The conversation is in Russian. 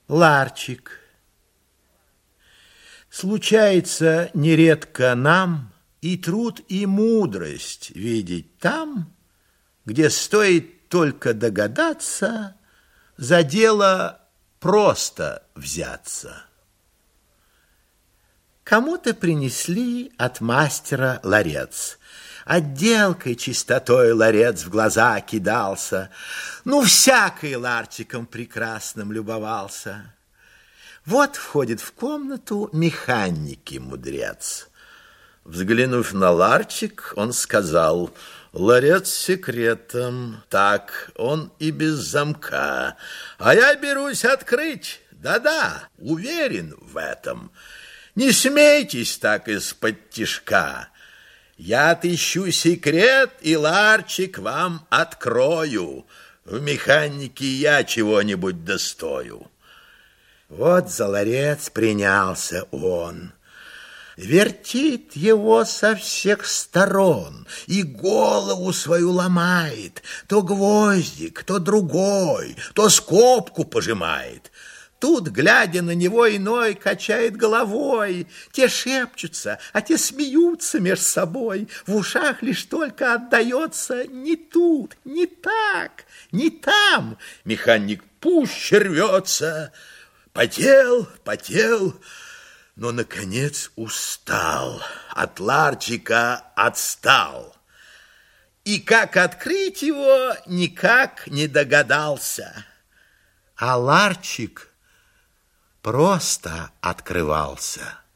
Ларчик. Случается нередко нам и труд, и мудрость видеть там, где стоит только догадаться, за дело просто взяться. Кому-то принесли от мастера ларец. Отделкой, чистотой ларец в глаза кидался. Ну, всякий ларчиком прекрасным любовался. Вот входит в комнату механик-мудрец. Взглянув на ларчик, он сказал: ларец с секретом, так, он и без замка. А я берусь открыть, да-да, уверен в этом. Не смейтесь так из-под тишка. Я отыщу секрет и ларчик вам открою. В механике я чего-нибудь достою. Вот за ларец принялся он. Вертит его со всех сторон и голову свою ломает. То гвоздик, то другой, то скобку пожимает. Тут, глядя на него, иной качает головой. Те шепчутся, а те смеются меж собой. В ушах лишь только отдается: не тут, не так, не там. Механик пуще рвется. Потел, но, наконец, устал. От ларчика отстал. И как открыть его, никак не догадался. А ларчик просто открывался.